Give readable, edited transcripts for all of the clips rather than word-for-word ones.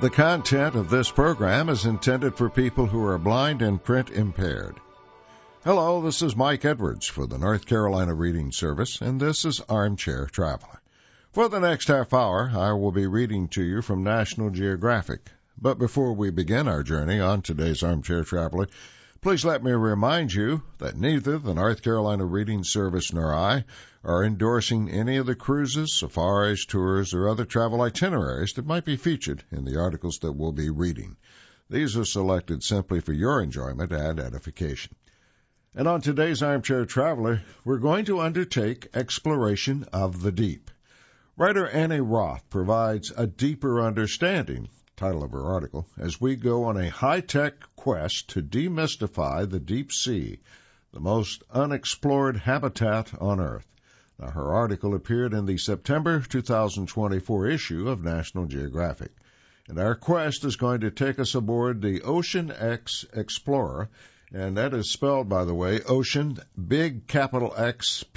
The content of this program is intended for people who are blind and print impaired. Hello, this is Mike Edwards for the North Carolina Reading Service, and this is Armchair Traveler. For the next half hour, I will be reading to you from National Geographic. But before we begin our journey on today's Armchair Traveler, please let me remind you that neither the North Carolina Reading Service nor I are endorsing any of the cruises, safaris, tours, or other travel itineraries that might be featured in the articles that we'll be reading. These are selected simply for your enjoyment and edification. And on today's Armchair Traveler, we're going to undertake exploration of the deep. Writer Annie Roth provides a deeper understanding, title of her article, as we go on a high-tech quest to demystify the deep sea, the most unexplored habitat on Earth. Now, her article appeared in the September 2024 issue of National Geographic. And our quest is going to take us aboard the Ocean X Explorer, and that is spelled, by the way, Ocean, big capital X,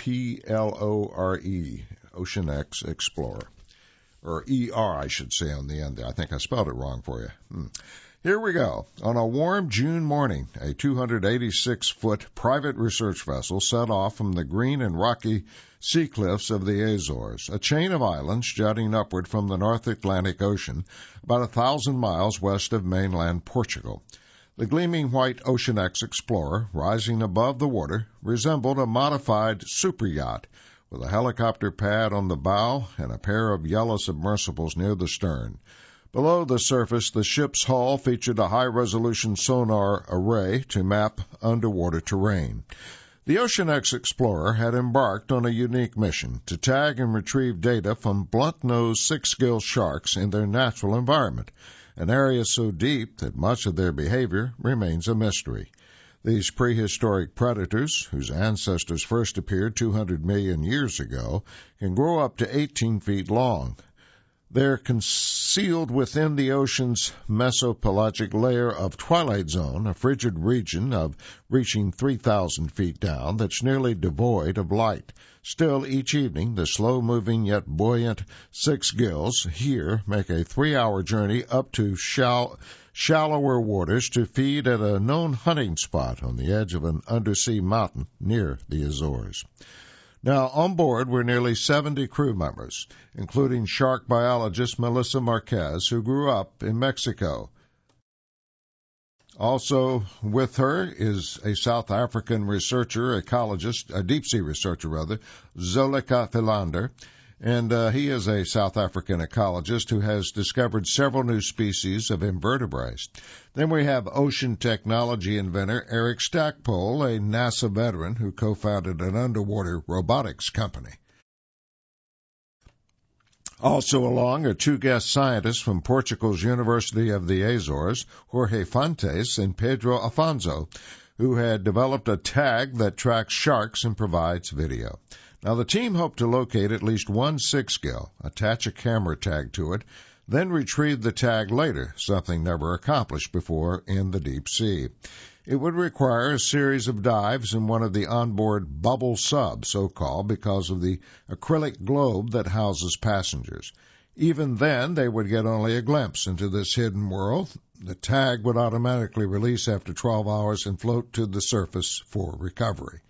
P-L-O-R-E, Ocean X Explorer. Or E-R, I should say, on the end there. I think I spelled it wrong for you. Here we go. On a warm June morning, a 286-foot private research vessel set off from the green and rocky sea cliffs of the Azores, a chain of islands jutting upward from the North Atlantic Ocean, about 1,000 miles west of mainland Portugal. The gleaming white Ocean X Explorer, rising above the water, resembled a modified superyacht, with a helicopter pad on the bow and a pair of yellow submersibles near the stern. Below the surface, the ship's hull featured a high-resolution sonar array to map underwater terrain. The Ocean X Explorer had embarked on a unique mission to tag and retrieve data from blunt-nosed six-gill sharks in their natural environment, an area so deep that much of their behavior remains a mystery. These prehistoric predators, whose ancestors first appeared 200 million years ago, can grow up to 18 feet long. They're concealed within the ocean's mesopelagic layer of twilight zone, a frigid region of reaching 3,000 feet down that's nearly devoid of light. Still, each evening, the slow-moving yet buoyant six gills here make a 3-hour journey up to shallower waters to feed at a known hunting spot on the edge of an undersea mountain near the Azores. Now, on board were nearly 70 crew members, including shark biologist Melissa Marquez, who grew up in Mexico. Also with her is a South African researcher, ecologist, a deep-sea researcher, Zoleka Philander, and he is a South African ecologist who has discovered several new species of invertebrates. Then we have ocean technology inventor Eric Stackpole, a NASA veteran who co-founded an underwater robotics company. Also along are two guest scientists from Portugal's University of the Azores, Jorge Fontes and Pedro Afonso, who had developed a tag that tracks sharks and provides video. Now, the team hoped to locate at least one six-gill, attach a camera tag to it, then retrieve the tag later, something never accomplished before in the deep sea. It would require a series of dives in one of the onboard bubble subs, so-called, because of the acrylic globe that houses passengers. Even then, they would get only a glimpse into this hidden world. The tag would automatically release after 12 hours and float to the surface for recovery.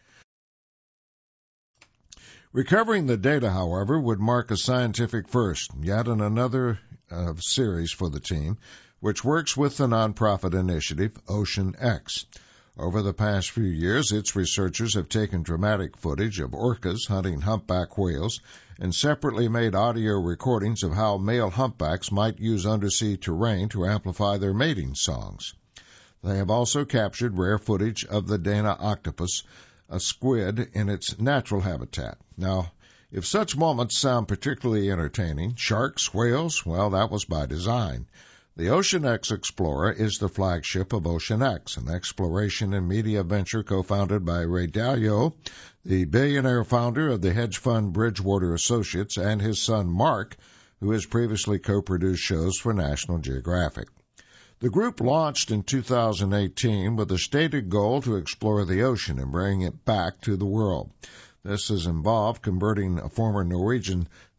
Recovering the data, however, would mark a scientific first, yet in another series for the team, which works with the nonprofit initiative Ocean X. Over the past few years, its researchers have taken dramatic footage of orcas hunting humpback whales and separately made audio recordings of how male humpbacks might use undersea terrain to amplify their mating songs. They have also captured rare footage of the Dana octopus, a squid, in its natural habitat. Now, if such moments sound particularly entertaining, sharks, whales, well, that was by design. The Ocean X Explorer is the flagship of Ocean X, an exploration and media venture co-founded by Ray Dalio, the billionaire founder of the hedge fund Bridgewater Associates, and his son Mark, who has previously co-produced shows for National Geographic. The group launched in 2018 with a stated goal to explore the ocean and bring it back to the world. This has involved converting a former Norwegian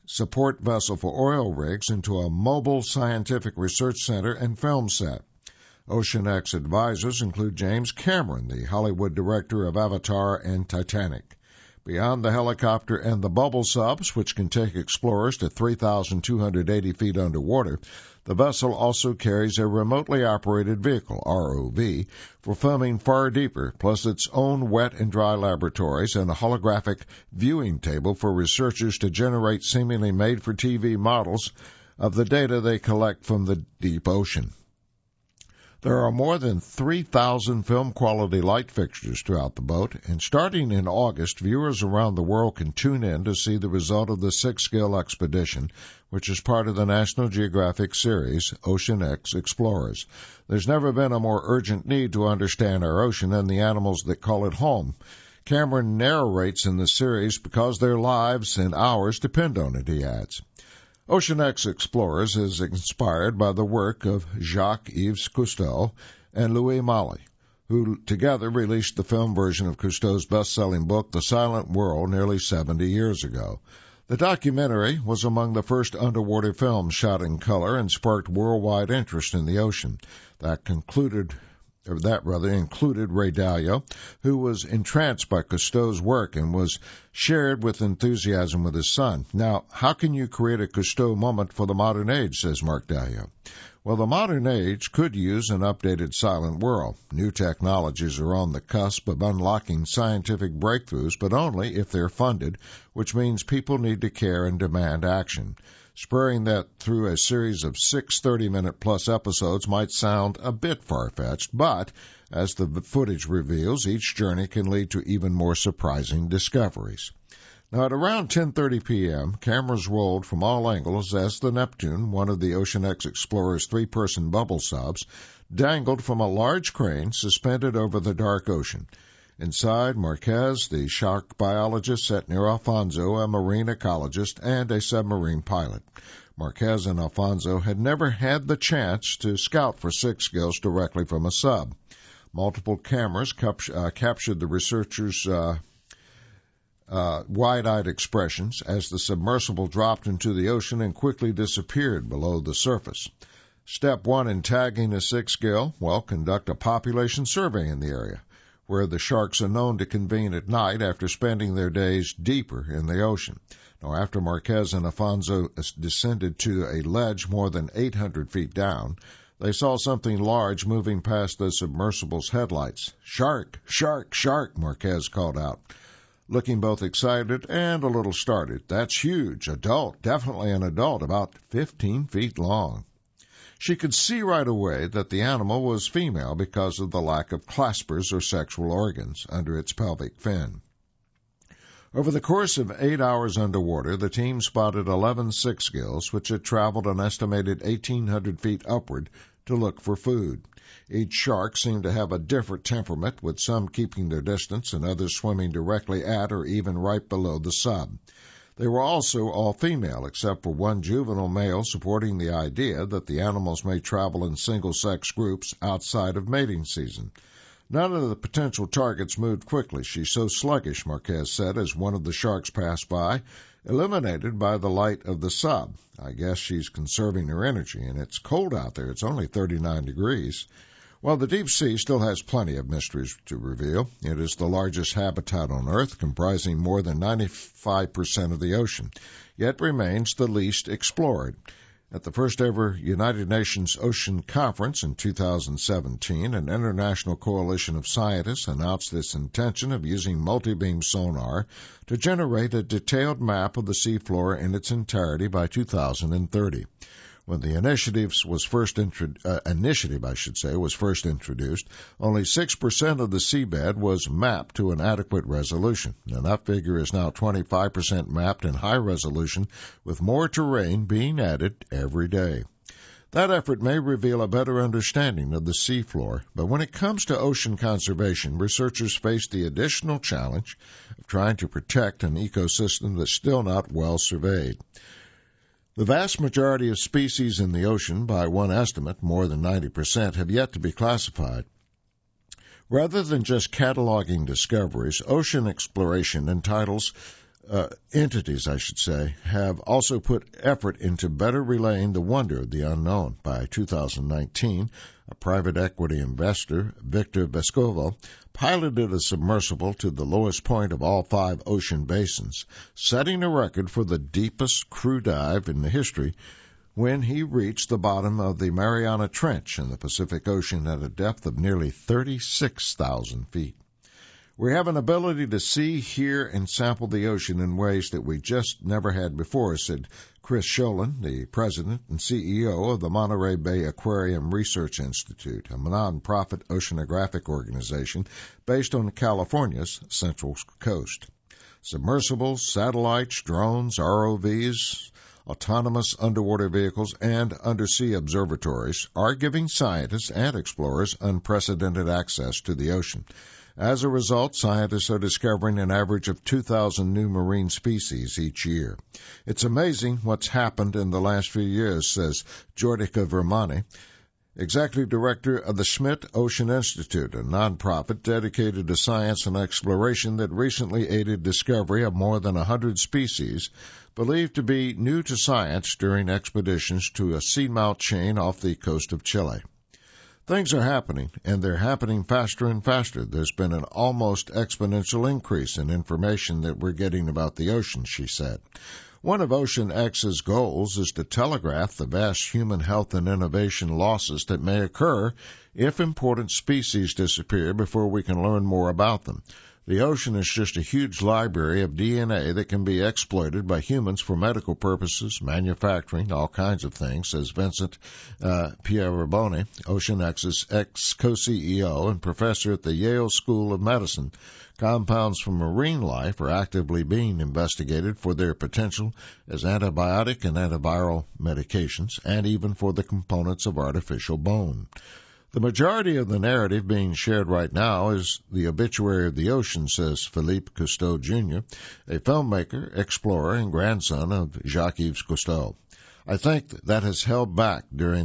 support vessel for oil rigs into a mobile scientific research center and film set. OceanX advisors include James Cameron, the Hollywood director of Avatar and Titanic. Beyond the helicopter and the bubble subs, which can take explorers to 3,280 feet underwater, the vessel also carries a remotely operated vehicle, ROV, for filming far deeper, plus its own wet and dry laboratories and a holographic viewing table for researchers to generate seemingly made-for-TV models of the data they collect from the deep ocean. There are more than 3,000 film-quality light fixtures throughout the boat, and starting in August, viewers around the world can tune in to see the result of the six-scale expedition, which is part of the National Geographic series, OceanX Explorers. There's never been a more urgent need to understand our ocean and the animals that call it home. Cameron narrates in the series because their lives and ours depend on it, he adds. OceanX Explorers is inspired by the work of Jacques-Yves Cousteau and Louis Malle, who together released the film version of Cousteau's best-selling book, The Silent World, nearly 70 years ago. The documentary was among the first underwater films shot in color and sparked worldwide interest in the ocean. That included Ray Dalio, who was entranced by Cousteau's work and was shared with enthusiasm with his son. Now, how can you create a Cousteau moment for the modern age, says Mark Dalio? Well, the modern age could use an updated Silent World. New technologies are on the cusp of unlocking scientific breakthroughs, but only if they're funded, which means people need to care and demand action. Spurring that through a series of 6 30-minute-plus episodes might sound a bit far-fetched, but, as the footage reveals, each journey can lead to even more surprising discoveries. Now, at around 10:30 p.m., cameras rolled from all angles as the Neptune, one of the OceanX Explorer's three-person bubble subs, dangled from a large crane suspended over the dark ocean. Inside, Marquez, the shark biologist, sat near Alfonso, a marine ecologist, and a submarine pilot. Marquez and Alfonso had never had the chance to scout for six gills directly from a sub. Multiple cameras captured the researchers' wide-eyed expressions as the submersible dropped into the ocean and quickly disappeared below the surface. Step one in tagging a six-gill, conduct a population survey in the area, where the sharks are known to convene at night after spending their days deeper in the ocean. Now, after Marquez and Alfonso descended to a ledge more than 800 feet down, they saw something large moving past the submersible's headlights. "Shark! Shark! Shark!" Marquez called out, looking both excited and a little startled. "That's huge. Adult. Definitely an adult, about 15 feet long." She could see right away that the animal was female because of the lack of claspers or sexual organs under its pelvic fin. Over the course of 8 hours underwater, the team spotted 11 six-gills, which had traveled an estimated 1,800 feet upward to look for food. Each shark seemed to have a different temperament, with some keeping their distance and others swimming directly at or even right below the sub. They were also all female, except for one juvenile male, supporting the idea that the animals may travel in single-sex groups outside of mating season. None of the potential targets moved quickly. "She's so sluggish," Marquez said as one of the sharks passed by, illuminated by the light of the sub. "I guess she's conserving her energy, and it's cold out there. It's only 39 degrees. Well, the deep sea still has plenty of mysteries to reveal. It is the largest habitat on Earth, comprising more than 95% of the ocean, yet remains the least explored. At the first-ever United Nations Ocean Conference in 2017, an international coalition of scientists announced its intention of using multi-beam sonar to generate a detailed map of the seafloor in its entirety by 2030. When the initiative was first introduced, only 6% of the seabed was mapped to an adequate resolution. Now, that figure is now 25% mapped in high resolution, with more terrain being added every day. That effort may reveal a better understanding of the seafloor, but when it comes to ocean conservation, researchers face the additional challenge of trying to protect an ecosystem that's still not well surveyed. The vast majority of species in the ocean, by one estimate, more than 90%, have yet to be classified. Rather than just cataloging discoveries, ocean exploration entitles entities, I should say, have also put effort into better relaying the wonder of the unknown. By 2019, a private equity investor, Victor Vescovo, piloted a submersible to the lowest point of all 5 ocean basins, setting a record for the deepest crew dive in the history when he reached the bottom of the Mariana Trench in the Pacific Ocean at a depth of nearly 36,000 feet. We have an ability to see, hear, and sample the ocean in ways that we just never had before, said Chris Sholin, the president and CEO of the Monterey Bay Aquarium Research Institute, a nonprofit oceanographic organization based on California's Central Coast. Submersibles, satellites, drones, ROVs, autonomous underwater vehicles, and undersea observatories are giving scientists and explorers unprecedented access to the ocean. As a result, scientists are discovering an average of 2,000 new marine species each year. It's amazing what's happened in the last few years, says Jordika Vermani, executive director of the Schmidt Ocean Institute, a nonprofit dedicated to science and exploration that recently aided discovery of more than 100 species believed to be new to science during expeditions to a seamount chain off the coast of Chile. Things are happening, and they're happening faster and faster. There's been an almost exponential increase in information that we're getting about the ocean, she said. One of Ocean X's goals is to telegraph the vast human health and innovation losses that may occur if important species disappear before we can learn more about them. The ocean is just a huge library of DNA that can be exploited by humans for medical purposes, manufacturing, all kinds of things, says Vincent Pierraboni, Ocean X's ex-co-CEO and professor at the Yale School of Medicine. Compounds from marine life are actively being investigated for their potential as antibiotic and antiviral medications, and even for the components of artificial bone. The majority of the narrative being shared right now is the obituary of the ocean, says Philippe Cousteau Jr., a filmmaker, explorer, and grandson of Jacques-Yves Cousteau. I think that has held back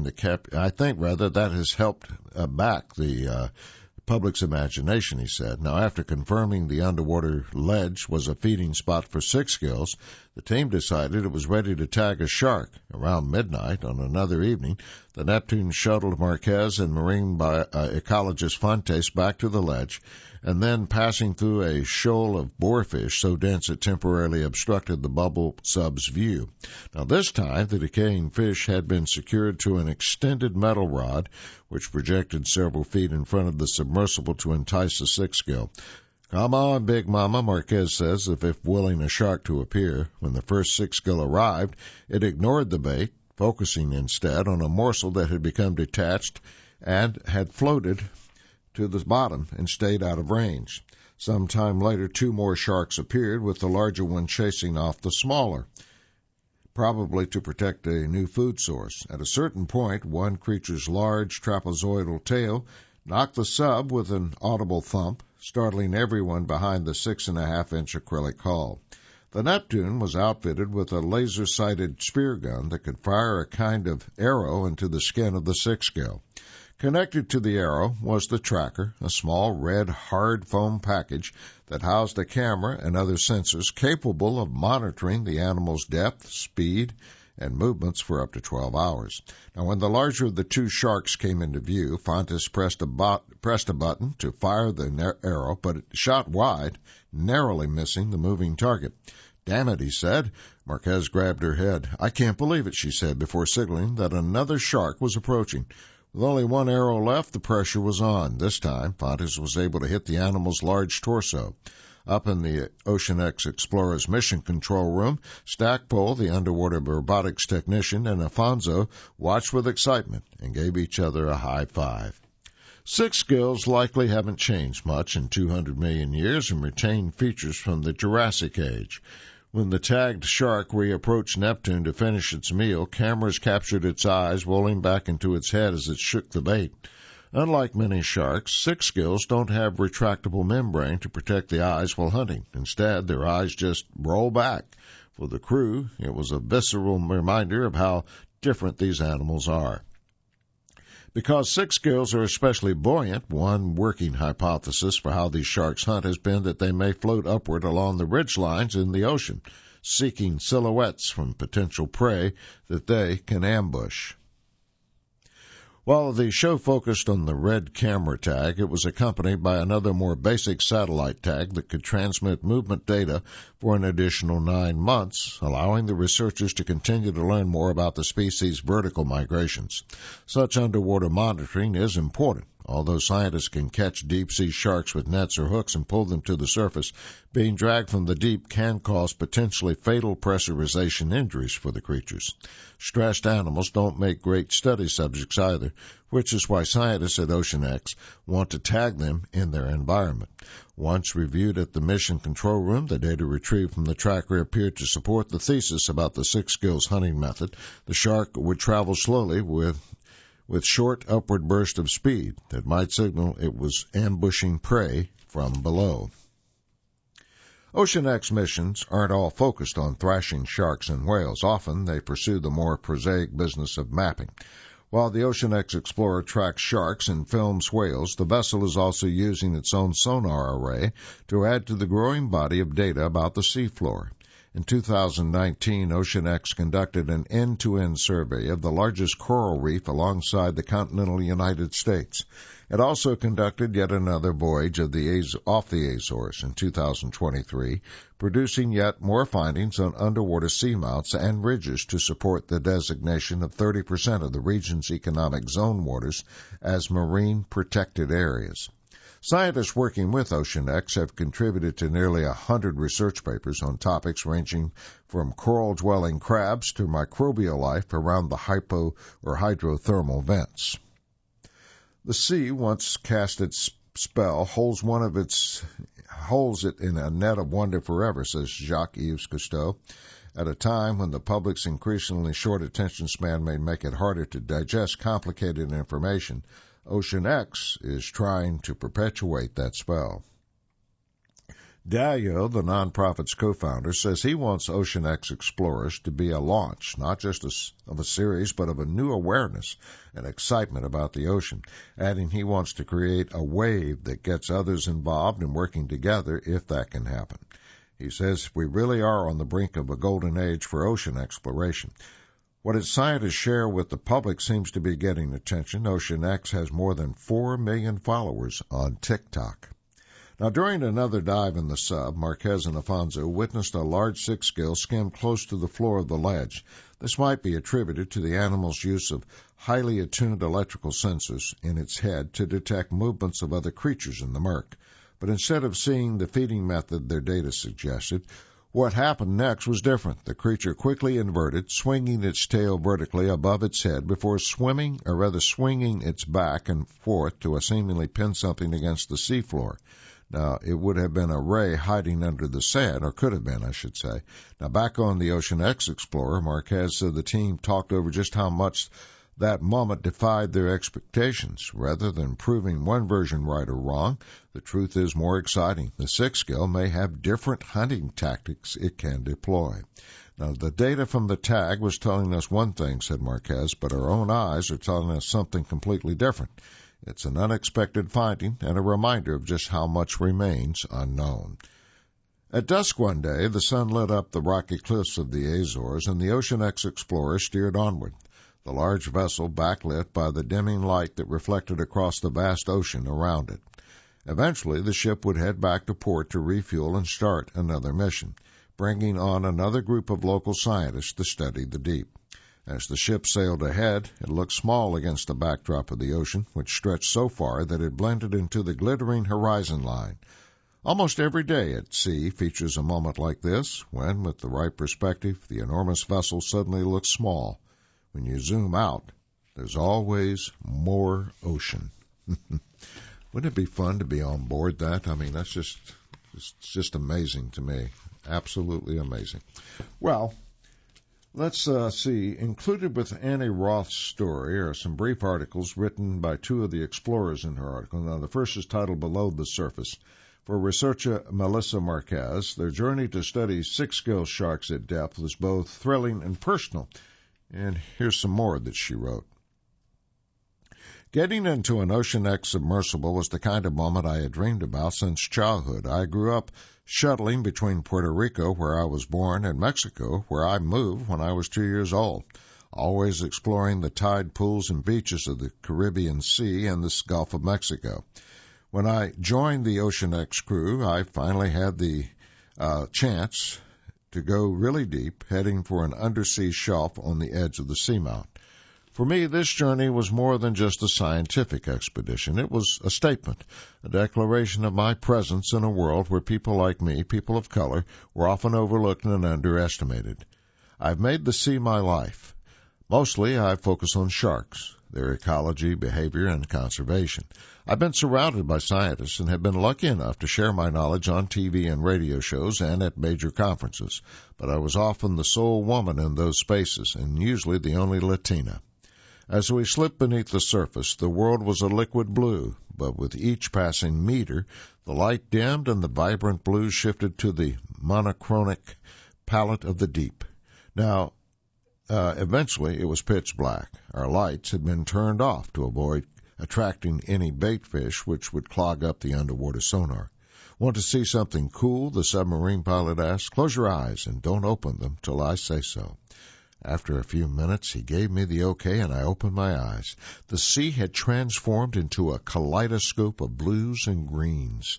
the public's imagination, he said. Now, after confirming the underwater ledge was a feeding spot for 6 gills, the team decided it was ready to tag a shark. Around midnight on another evening, the Neptune shuttled Marquez and marine ecologist Fontes back to the ledge, and then passing through a shoal of boarfish so dense it temporarily obstructed the bubble sub's view. Now, this time, the decaying fish had been secured to an extended metal rod, which projected several feet in front of the submersible to entice the 6-gill. Come on, Big Mama, Marquez says, as if willing a shark to appear. When the first 6-gill arrived, it ignored the bait, focusing instead on a morsel that had become detached and had floated to the bottom and stayed out of range. Some time later, 2 more sharks appeared, with the larger one chasing off the smaller, probably to protect a new food source. At a certain point, one creature's large trapezoidal tail knocked the sub with an audible thump, startling everyone behind the 6.5-inch acrylic hull. The Neptune was outfitted with a laser-sighted spear gun that could fire a kind of arrow into the skin of the 6-gill. Connected to the arrow was the tracker, a small red hard foam package that housed a camera and other sensors capable of monitoring the animal's depth, speed, and movements for up to 12 hours. Now, when the larger of the 2 sharks came into view, Fontes pressed a button to fire the arrow, but it shot wide, narrowly missing the moving target. "Damn it," he said. Marquez grabbed her head. "I can't believe it," she said, before signaling that another shark was approaching. With only 1 arrow left, the pressure was on. This time, Fontes was able to hit the animal's large torso. Up in the Ocean X Explorer's mission control room, Stackpole, the underwater robotics technician, and Afonso watched with excitement and gave each other a high five. 6 gills likely haven't changed much in 200 million years and retain features from the Jurassic Age. When the tagged shark reapproached Neptune to finish its meal, cameras captured its eyes rolling back into its head as it shook the bait. Unlike many sharks, 6 gills don't have retractable membrane to protect the eyes while hunting. Instead, their eyes just roll back. For the crew, it was a visceral reminder of how different these animals are. Because six gills are especially buoyant, one working hypothesis for how these sharks hunt has been that they may float upward along the ridge lines in the ocean, seeking silhouettes from potential prey that they can ambush. While the show focused on the red camera tag, it was accompanied by another more basic satellite tag that could transmit movement data for an additional 9 months, allowing the researchers to continue to learn more about the species' vertical migrations. Such underwater monitoring is important. Although scientists can catch deep-sea sharks with nets or hooks and pull them to the surface, being dragged from the deep can cause potentially fatal pressurization injuries for the creatures. Stressed animals don't make great study subjects either, which is why scientists at OceanX want to tag them in their environment. Once reviewed at the mission control room, the data retrieved from the tracker appeared to support the thesis about the six gills hunting method. The shark would travel slowly with short upward burst of speed that might signal it was ambushing prey from below. OceanX missions aren't all focused on thrashing sharks and whales. Often they pursue the more prosaic business of mapping. While the OceanX Explorer tracks sharks and films whales, the vessel is also using its own sonar array to add to the growing body of data about the seafloor. In 2019, OceanX conducted an end-to-end survey of the largest coral reef alongside the continental United States. It also conducted yet another voyage off the Azores in 2023, producing yet more findings on underwater seamounts and ridges to support the designation of 30% of the region's economic zone waters as marine protected areas. Scientists working with OceanX have contributed to nearly 100 research papers on topics ranging from coral-dwelling crabs to microbial life around the hydrothermal vents. The sea, once cast its spell, holds it in a net of wonder forever, says Jacques-Yves Cousteau. At a time when the public's increasingly short attention span may make it harder to digest complicated information, OceanX is trying to perpetuate that spell. Dalio, the nonprofit's co-founder, says he wants OceanX Explorers to be a launch, not just of a series, but of a new awareness and excitement about the ocean, adding he wants to create a wave that gets others involved and working together if that can happen. He says we really are on the brink of a golden age for ocean exploration. What its scientists share with the public seems to be getting attention. OceanX has more than 4 million followers on TikTok. Now, during another dive in the sub, Marquez and Afonso witnessed a large six-gill skim close to the floor of the ledge. This might be attributed to the animal's use of highly attuned electrical sensors in its head to detect movements of other creatures in the murk. But instead of seeing the feeding method their data suggested, what happened next was different. The creature quickly inverted, swinging its tail vertically above its head before swinging its back and forth to seemingly pin something against the seafloor. Now, it would have been a ray hiding under the sand, or could have been, I should say. Now, back on the OceanX Explorer, Marquez said the team talked over just how much that moment defied their expectations. Rather than proving one version right or wrong, the truth is more exciting. The six-gill may have different hunting tactics it can deploy. Now, the data from the tag was telling us one thing, said Marquez, but our own eyes are telling us something completely different. It's an unexpected finding and a reminder of just how much remains unknown. At dusk one day, the sun lit up the rocky cliffs of the Azores, and the OceanX Explorer steered onward, the large vessel backlit by the dimming light that reflected across the vast ocean around it. Eventually, the ship would head back to port to refuel and start another mission, bringing on another group of local scientists to study the deep. As the ship sailed ahead, it looked small against the backdrop of the ocean, which stretched so far that it blended into the glittering horizon line. Almost every day at sea features a moment like this, when, with the right perspective, the enormous vessel suddenly looks small. When you zoom out, there's always more ocean. Wouldn't it be fun to be on board that? I mean, that's just amazing to me. Absolutely amazing. Well, let's see. Included with Annie Roth's story are some brief articles written by two of the explorers in her article. Now, the first is titled Below the Surface. For researcher Melissa Marquez, their journey to study six-gill sharks at depth was both thrilling and personal. And here's some more that she wrote. Getting into an OceanX submersible was the kind of moment I had dreamed about since childhood. I grew up shuttling between Puerto Rico, where I was born, and Mexico, where I moved when I was 2 years old, always exploring the tide pools and beaches of the Caribbean Sea and the Gulf of Mexico. When I joined the OceanX crew, I finally had the chance to go really deep, heading for an undersea shelf on the edge of the seamount. For me, this journey was more than just a scientific expedition. It was a statement, a declaration of my presence in a world where people like me, people of color, were often overlooked and underestimated. I've made the sea my life. Mostly, I focus on sharks, their ecology, behavior, and conservation. I've been surrounded by scientists and have been lucky enough to share my knowledge on TV and radio shows and at major conferences, but I was often the sole woman in those spaces and usually the only Latina. As we slipped beneath the surface, the world was a liquid blue, but with each passing meter, the light dimmed and the vibrant blue shifted to the monochronic palette of the deep. Now, eventually it was pitch black. Our lights had been turned off to avoid attracting any bait fish which would clog up the underwater sonar. Want to see something cool? The submarine pilot asked. Close your eyes and don't open them till I say so. After a few minutes, he gave me the okay, and I opened my eyes. The sea had transformed into a kaleidoscope of blues and greens.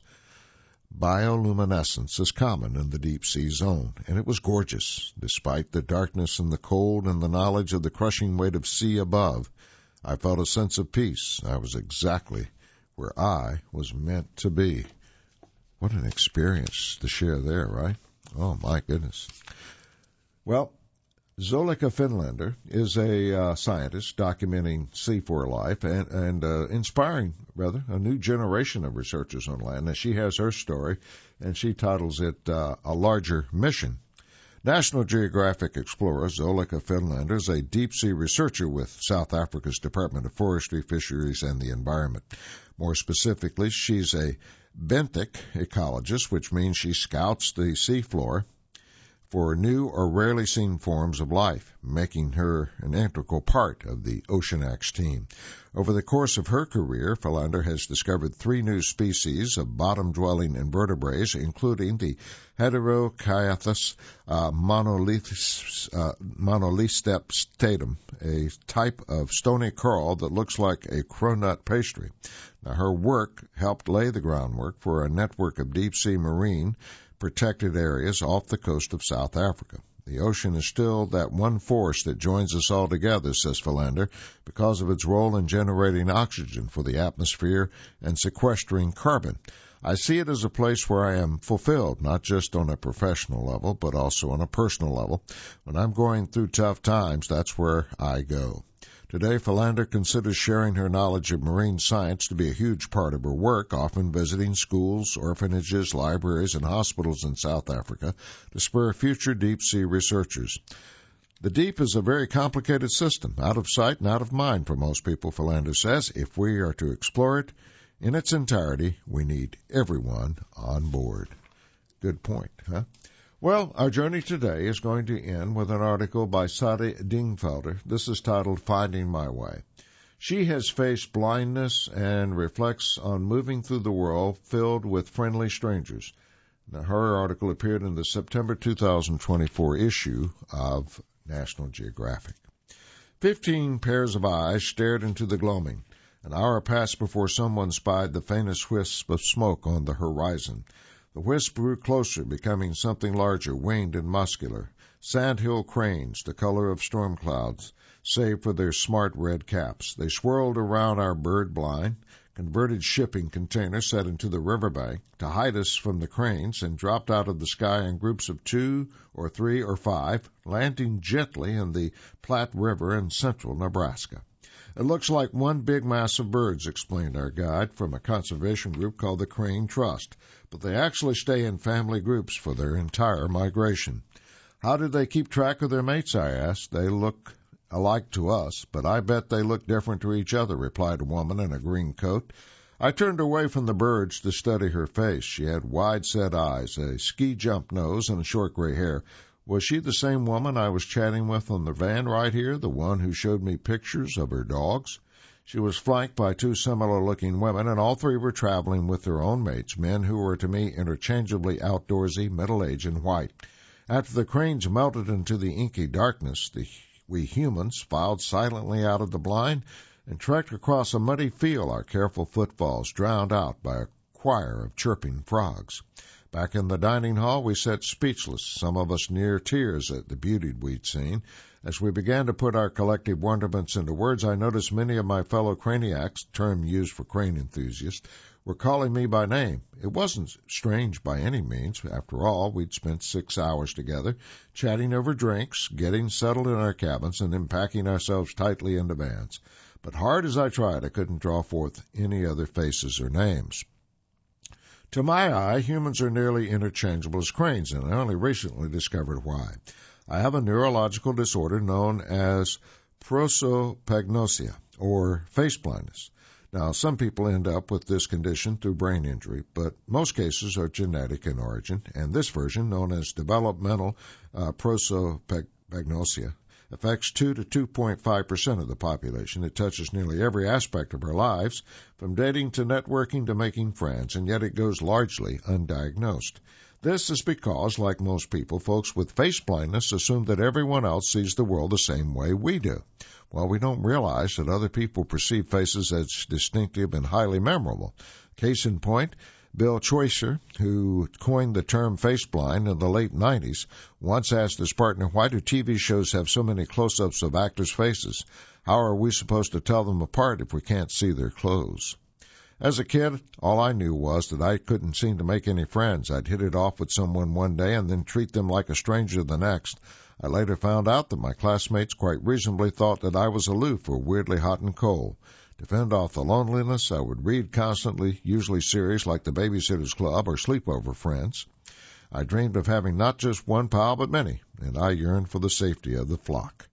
Bioluminescence is common in the deep-sea zone, and it was gorgeous. Despite the darkness and the cold and the knowledge of the crushing weight of sea above, I felt a sense of peace. I was exactly where I was meant to be. What an experience to share there, right? Oh, my goodness. Well, Zolika Finlander is a scientist documenting seafloor life and inspiring, a new generation of researchers on land. And she has her story, and she titles it A Larger Mission. National Geographic explorer Zolika Finlander is a deep-sea researcher with South Africa's Department of Forestry, Fisheries, and the Environment. More specifically, she's a benthic ecologist, which means she scouts the seafloor for new or rarely seen forms of life, making her an integral part of the OceanX team. Over the course of her career, Finlander has discovered 3 new species of bottom-dwelling invertebrates, including the Heterocyathus monolithstepatum, a type of stony coral that looks like a cronut pastry. Now, her work helped lay the groundwork for a network of deep-sea marine protected areas off the coast of South Africa. The ocean is still that one force that joins us all together, says Finlander, because of its role in generating oxygen for the atmosphere and sequestering carbon. I see it as a place where I am fulfilled, not just on a professional level, but also on a personal level. When I'm going through tough times, that's where I go. Today, Finlander considers sharing her knowledge of marine science to be a huge part of her work, often visiting schools, orphanages, libraries, and hospitals in South Africa to spur future deep-sea researchers. The deep is a very complicated system, out of sight and out of mind for most people, Finlander says. If we are to explore it in its entirety, we need everyone on board. Good point, huh? Well, our journey today is going to end with an article by Sadi Dingfelder. This is titled Finding My Way. She has faced blindness and reflects on moving through the world filled with friendly strangers. Now, her article appeared in the September 2024 issue of National Geographic. 15 pairs of eyes stared into the gloaming. An hour passed before someone spied the faintest wisp of smoke on the horizon. The wisp grew closer, becoming something larger, winged and muscular. Sandhill cranes, the color of storm clouds, save for their smart red caps. They swirled around our bird blind, converted shipping containers set into the riverbank to hide us from the cranes, and dropped out of the sky in groups of 2 or 3 or 5, landing gently in the Platte River in central Nebraska. It looks like one big mass of birds, explained our guide from a conservation group called the Crane Trust, but they actually stay in family groups for their entire migration. How do they keep track of their mates, I asked. They look alike to us, but I bet they look different to each other, replied a woman in a green coat. I turned away from the birds to study her face. She had wide-set eyes, a ski-jump nose, and short gray hair. Was she the same woman I was chatting with on the van right here, the one who showed me pictures of her dogs? She was flanked by two similar-looking women, and all three were traveling with their own mates, men who were to me interchangeably outdoorsy, middle-aged, and white. After the cranes melted into the inky darkness, we humans filed silently out of the blind and trekked across a muddy field, our careful footfalls drowned out by a choir of chirping frogs. Back in the dining hall, we sat speechless, some of us near tears at the beauty we'd seen. As we began to put our collective wonderments into words, I noticed many of my fellow craniacs, term used for crane enthusiasts, were calling me by name. It wasn't strange by any means. After all, we'd spent 6 hours together, chatting over drinks, getting settled in our cabins, and then packing ourselves tightly into vans. But hard as I tried, I couldn't draw forth any other faces or names. To my eye, humans are nearly interchangeable as cranes, and I only recently discovered why. I have a neurological disorder known as prosopagnosia, or face blindness. Now, some people end up with this condition through brain injury, but most cases are genetic in origin, and this version, known as developmental prosopagnosia, affects 2 to 2.5% of the population. It touches nearly every aspect of our lives, from dating to networking to making friends, and yet it goes largely undiagnosed. This is because, like most people, folks with face blindness assume that everyone else sees the world the same way we do. Well, we don't realize that other people perceive faces as distinctive and highly memorable. Case in point, Bill Choicer, who coined the term face blind in the late 90s, once asked his partner, why do TV shows have so many close-ups of actors' faces? How are we supposed to tell them apart if we can't see their clothes? As a kid, all I knew was that I couldn't seem to make any friends. I'd hit it off with someone one day and then treat them like a stranger the next. I later found out that my classmates quite reasonably thought that I was aloof or weirdly hot and cold. To fend off the loneliness, I would read constantly, usually series like The Babysitter's Club or Sleepover Friends. I dreamed of having not just one pal but many, and I yearned for the safety of the flock.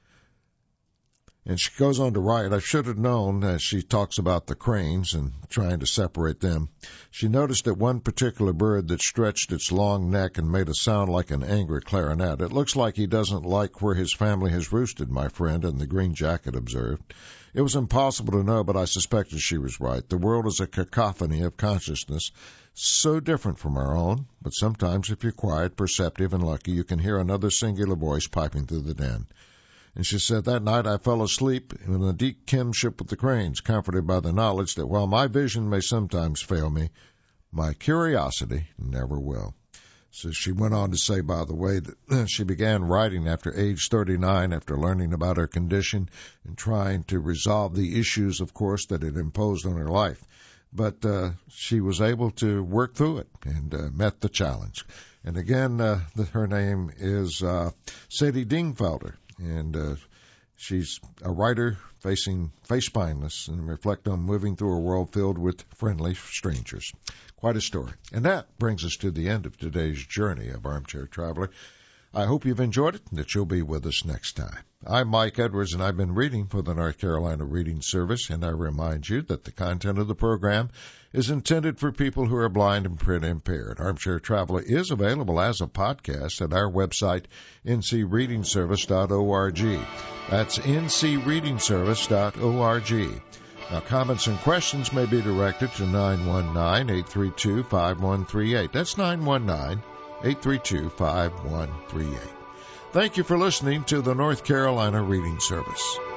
And she goes on to write, I should have known, as she talks about the cranes and trying to separate them. She noticed that one particular bird that stretched its long neck and made a sound like an angry clarinet. It looks like he doesn't like where his family has roosted, my friend in the green jacket observed. It was impossible to know, but I suspected she was right. The world is a cacophony of consciousness, so different from our own. But sometimes, if you're quiet, perceptive, and lucky, you can hear another singular voice piping through the den. And she said, that night I fell asleep in a deep kinship with the cranes, comforted by the knowledge that while my vision may sometimes fail me, my curiosity never will. So she went on to say, by the way, that she began writing after age 39, after learning about her condition and trying to resolve the issues, of course, that it imposed on her life. But she was able to work through it and met the challenge. And again, her name is Sadie Dingfelder. And she's a writer facing face blindness and reflect on moving through a world filled with friendly strangers. Quite a story. And that brings us to the end of today's journey of Armchair Traveler. I hope you've enjoyed it and that you'll be with us next time. I'm Mike Edwards, and I've been reading for the North Carolina Reading Service, and I remind you that the content of the program is intended for people who are blind and print impaired. Armchair Traveler is available as a podcast at our website, ncreadingservice.org. That's ncreadingservice.org. Now, comments and questions may be directed to 919-832-5138. That's 919-832-5138. Thank you for listening to the North Carolina Reading Service.